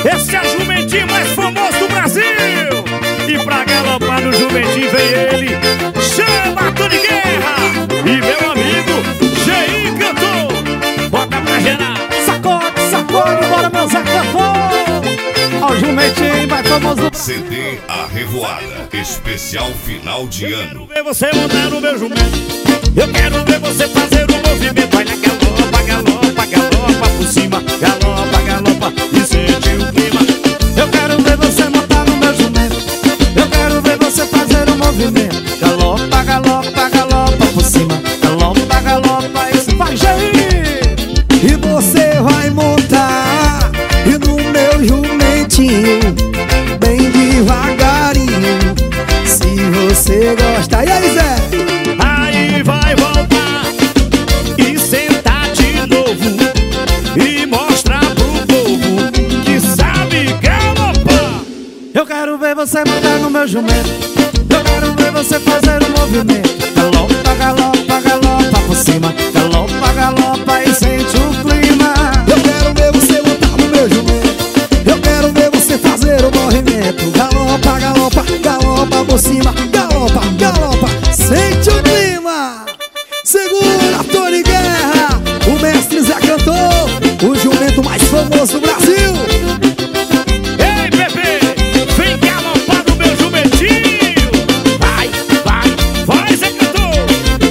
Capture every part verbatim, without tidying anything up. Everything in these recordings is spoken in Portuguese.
Esse é o jumentinho mais famoso do Brasil. E pra galopar no jumentinho vem ele, chama Tony Guerra. E meu amigo Gei cantou. Bota pra gerar. Sacode, sacode, bora meu Zé cantor. Ó o jumentinho mais famoso do C D A Revoada, especial final de ano. Eu quero ver você montar no meu jumento. Eu quero ver você fazer o movimento. Olha, galopa, galopa, galopa por cima. Galopa, galopa e sente o clima. Eu quero ver você montar no meu jumento. Eu quero ver você fazer o movimento. Galopa, galopa, galopa por cima. Galopa, galopa, isso faz jeito. E você vai montar e no meu jumentinho, bem devagarinho, se você gosta. E aí, Zé? Aí vai voltar e sentar de novo e mostrar pro povo que sabe galopar. Eu quero ver você montar no meu jumento. Eu quero ver você fazer o movimento. Galopa, galopa, galopa por cima. Galopa, galopa e sente o clima. Eu quero ver você montar no meu jumento. Eu quero ver você fazer o movimento. Galopa, galopa, galopa por cima. Galopa, galopa, sente o clima. Segura, Tony Guerra, o mestre Zé cantor, o jumento mais famoso do Brasil. Ei, bebê, vem galopar no meu jumentinho. Vai, vai, vai, Zé cantor.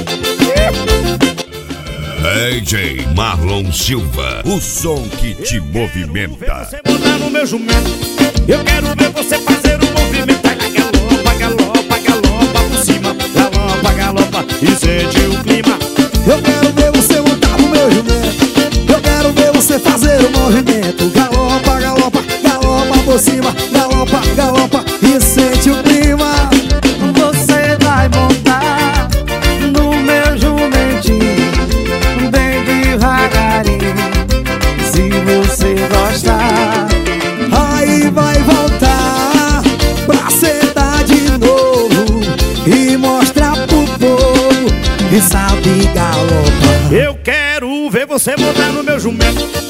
D J Marlon Silva, o som que te movimenta. Você montar no meu jumento. Eu quero ver você fazer o movimento. Olha, galopa, galopa, galopa por cima. Galopa, galopa e sente o clima. Eu quero ver você montar no meu jumento. Eu quero ver você fazer o movimento. Galopa, galopa, galopa por cima. Galopa, galopa e sente o clima. Você vai montar no meu jumentinho, bem devagarinho, se você gostar. Aí vai voltar pra sentar de novo e mostrar pro povo que sabe galopar. Eu quero ver você montar no meu jumento.